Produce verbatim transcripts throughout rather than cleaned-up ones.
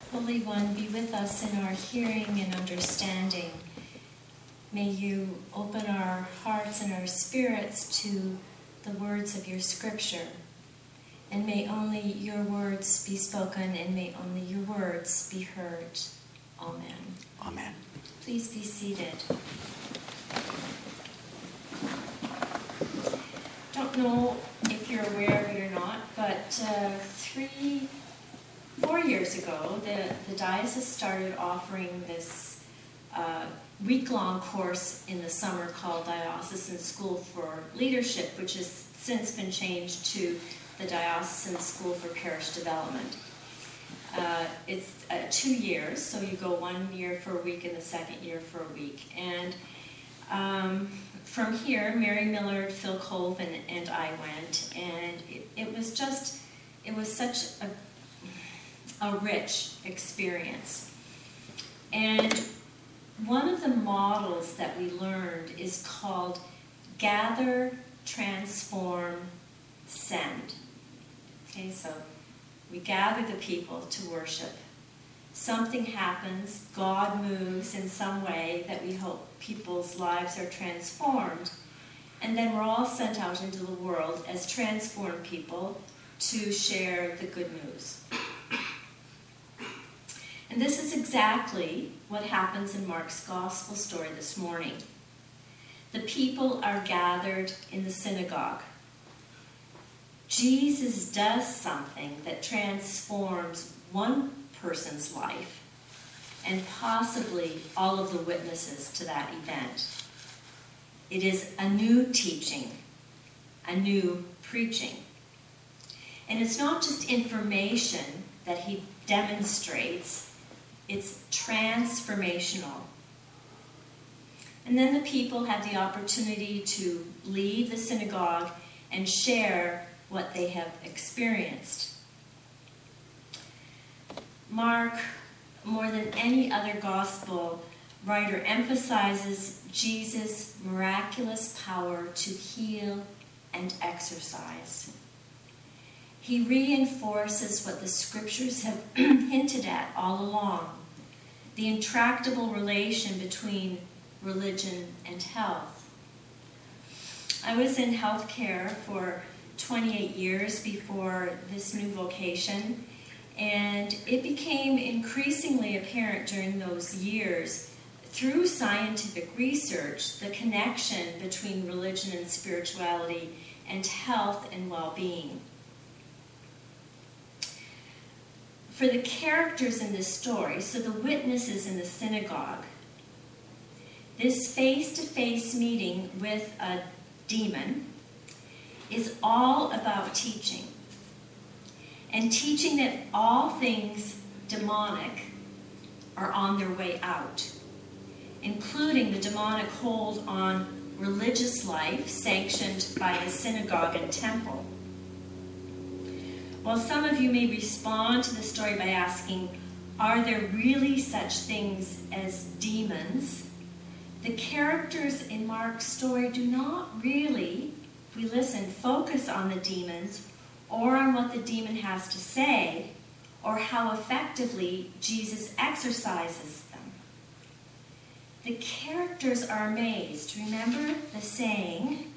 Holy One, be with us in our hearing and understanding. May you open our hearts and our spirits to the words of your scripture. And may only your words be spoken, and may only your words be heard. Amen. Amen. Please be seated. Don't know if you're aware of it or not, but uh, three, four years ago, the, the diocese started offering this uh, week-long course in the summer called Diocesan School for Leadership, which has since been changed to the Diocesan School for Parish Development. Uh, it's uh, two years, so you go one year for a week and the second year for a week. And um, from here, Mary Millard, Phil Colvin, and I went, and it, it was just, it was such a, a rich experience. And one of the models that we learned is called Gather, Transform, Send. Okay, so we gather the people to worship. Something happens, God moves in some way that we hope people's lives are transformed, and then we're all sent out into the world as transformed people to share the good news. And this is exactly what happens in Mark's gospel story this morning. The people are gathered in the synagogue. Jesus does something that transforms one person's life and possibly all of the witnesses to that event. It is a new teaching, a new preaching. And it's not just information that he demonstrates, it's transformational. And then the people had the opportunity to leave the synagogue and share what they have experienced. Mark, more than any other gospel writer, emphasizes Jesus' miraculous power to heal and exorcise. He reinforces what the scriptures have hinted at all along, the intractable relation between religion and health. I was in healthcare for twenty-eight years before this new vocation, and it became increasingly apparent during those years through scientific research the connection between religion and spirituality and health and well-being. For the characters in this story, so the witnesses in the synagogue, this face-to-face meeting with a demon is all about teaching. And teaching that all things demonic are on their way out, including the demonic hold on religious life sanctioned by the synagogue and temple. While some of you may respond to the story by asking, are there really such things as demons? The characters in Mark's story do not really, if we listen, focus on the demons or on what the demon has to say or how effectively Jesus exorcises them. The characters are amazed. Remember the saying,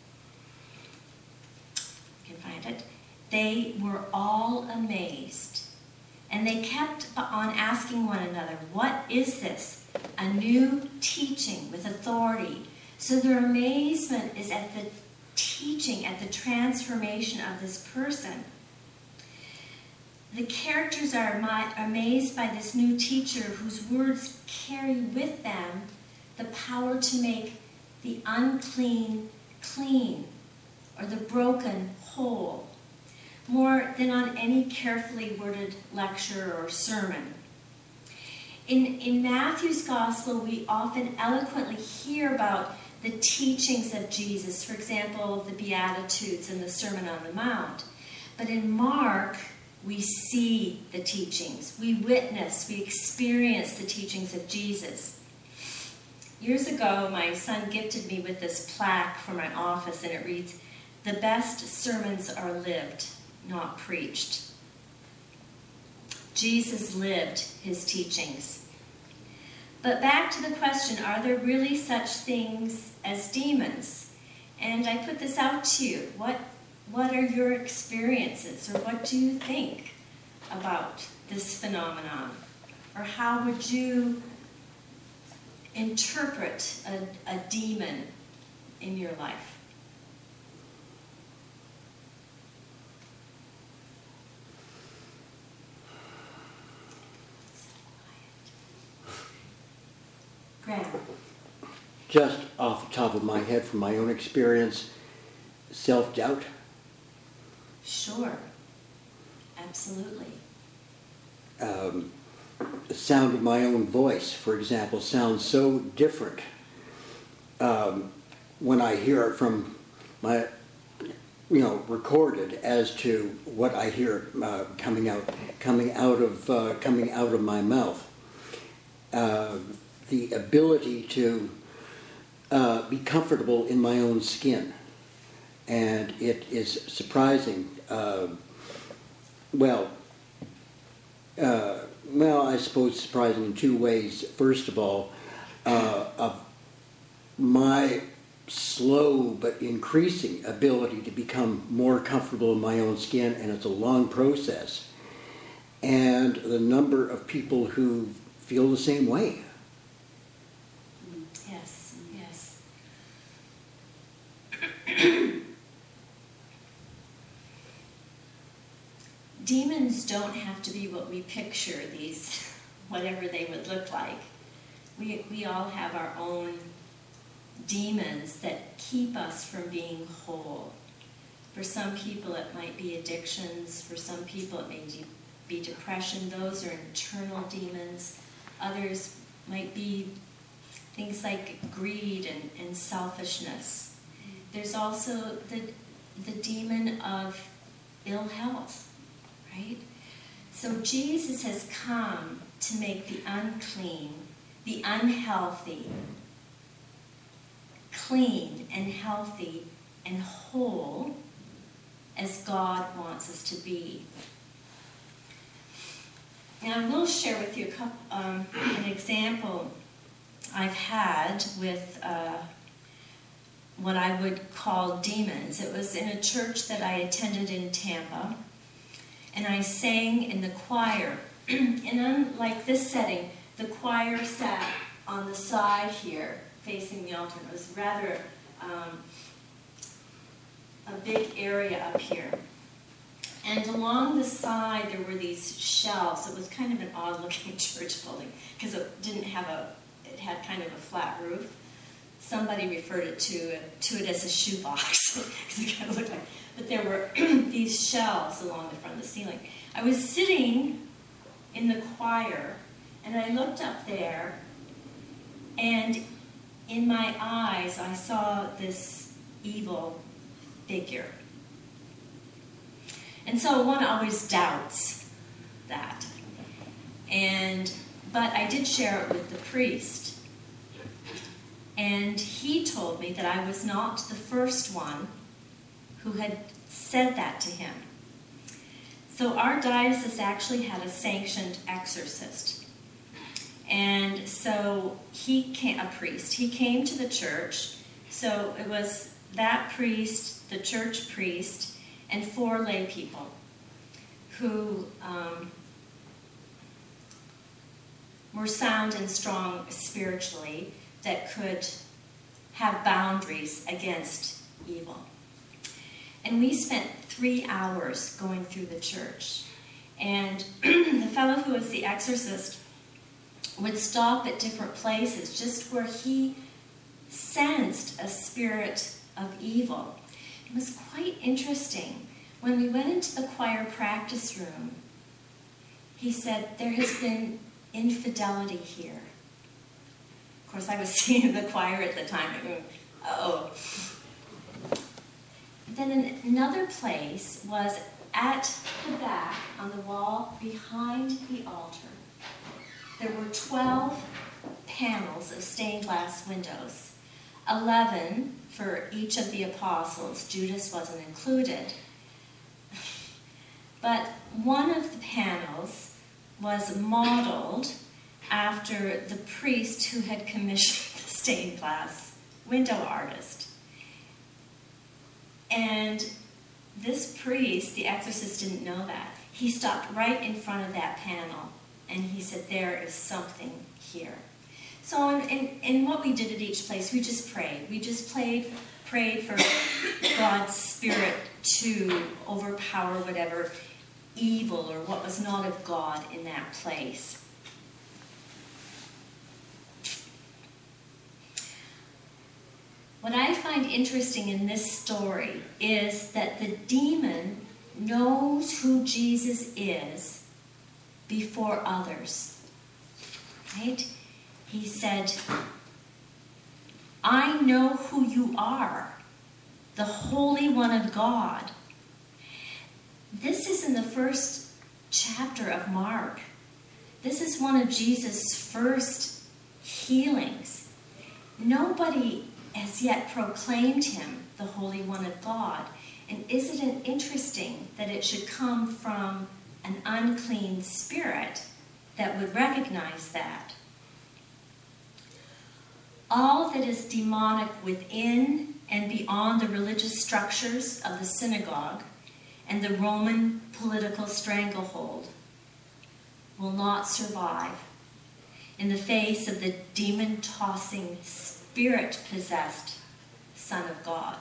you can find it, they were all amazed. And they kept on asking one another, what is this? A new teaching with authority. So their amazement is at the teaching, at the transformation of this person. The characters are amazed by this new teacher whose words carry with them the power to make the unclean clean, or the broken whole, more than on any carefully worded lecture or sermon. In, in Matthew's Gospel, we often eloquently hear about the teachings of Jesus, for example, the Beatitudes and the Sermon on the Mount. But in Mark, we see the teachings, we witness, we experience the teachings of Jesus. Years ago, my son gifted me with this plaque for my office, and it reads, "The best sermons are lived, not preached." Jesus lived his teachings. But back to the question, are there really such things as demons? And I put this out to you. What, what are your experiences, or what do you think about this phenomenon? Or how would you interpret a, a demon in your life? Graham. Just off the top of my head, from my own experience, self-doubt. Sure. Absolutely. Um, the sound of my own voice, for example, sounds so different um, when I hear it from my, you know, recorded as to what I hear uh, coming out, coming out of, uh, coming out of my mouth. Uh, the ability to uh, be comfortable in my own skin, and it is surprising. Uh, well. Uh, well, I suppose surprising in two ways. First of all, uh, of my slow but increasing ability to become more comfortable in my own skin, and it's a long process. And the number of people who feel the same way. Yes, yes. Demons don't have to be what we picture these, whatever they would look like. We, we all have our own demons that keep us from being whole. For some people it might be addictions. For some people it may be depression. Those are internal demons. Others might be things like greed and, and selfishness. There's also the, the demon of ill health. Right? So Jesus has come to make the unclean, the unhealthy, clean and healthy and whole as God wants us to be. Now I will share with you a couple, um, an example I've had with uh, what I would call demons. It was in a church that I attended in Tampa. And I sang in the choir. And unlike this setting, the choir sat on the side here, facing the altar. It was rather um, a big area up here. And along the side, there were these shelves. It was kind of an odd-looking church building because it didn't have a, it had kind of a flat roof. Somebody referred it to, to it as a shoebox because it kind of looked like. But there were these shelves along the front of the ceiling. I was sitting in the choir, and I looked up there, and in my eyes, I saw this evil figure. And so one always doubts that. And but I did share it with the priest. And he told me that I was not the first one who had said that to him. So our diocese actually had a sanctioned exorcist. And so he came, a priest, he came to the church. So it was that priest, the church priest, and four lay people who um, were sound and strong spiritually, that could have boundaries against evil. And we spent three hours going through the church. And the fellow who was the exorcist would stop at different places just where he sensed a spirit of evil. It was quite interesting. When we went into the choir practice room, he said, there has been infidelity here. Of course, I was singing the choir at the time. I go, oh. Then in another place was at the back, on the wall behind the altar. There were twelve panels of stained glass windows, eleven for each of the apostles. Judas wasn't included. But one of the panels was modeled after the priest who had commissioned the stained glass window artist. And this priest, the exorcist, didn't know that. He stopped right in front of that panel and he said, there is something here. So in, in, in what we did at each place, we just prayed. We just played, prayed for God's Spirit to overpower whatever evil or what was not of God in that place. What I find interesting in this story is that the demon knows who Jesus is before others. Right? He said, I know who you are, the Holy One of God. This is in the first chapter of Mark. This is one of Jesus' first healings. Nobody has yet proclaimed him the Holy One of God. And isn't it interesting that it should come from an unclean spirit that would recognize that? All that is demonic within and beyond the religious structures of the synagogue and the Roman political stranglehold will not survive in the face of the demon-tossing, spirit-possessed Son of God.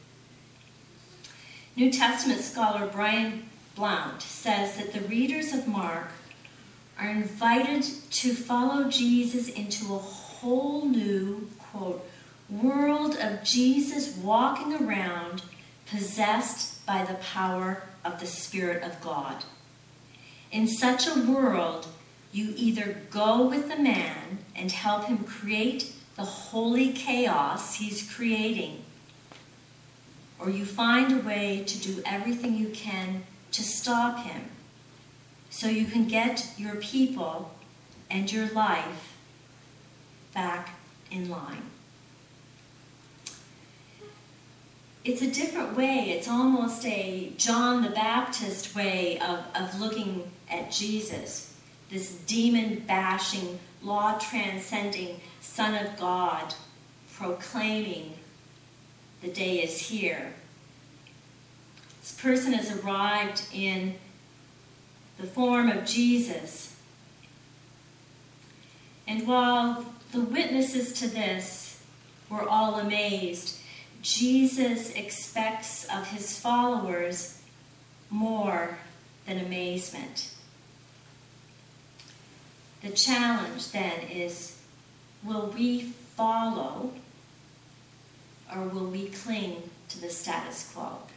New Testament scholar Brian Blount says that the readers of Mark are invited to follow Jesus into a whole new, quote, world of Jesus walking around possessed by the power of the Spirit of God. In such a world, you either go with the man and help him create the holy chaos he's creating, or you find a way to do everything you can to stop him so you can get your people and your life back in line. It's a different way. It's almost a John the Baptist way of, of looking at Jesus, this demon-bashing, law-transcending Son of God proclaiming the day is here. This person has arrived in the form of Jesus. And while the witnesses to this were all amazed, Jesus expects of his followers more than amazement. The challenge then is, will we follow or will we cling to the status quo?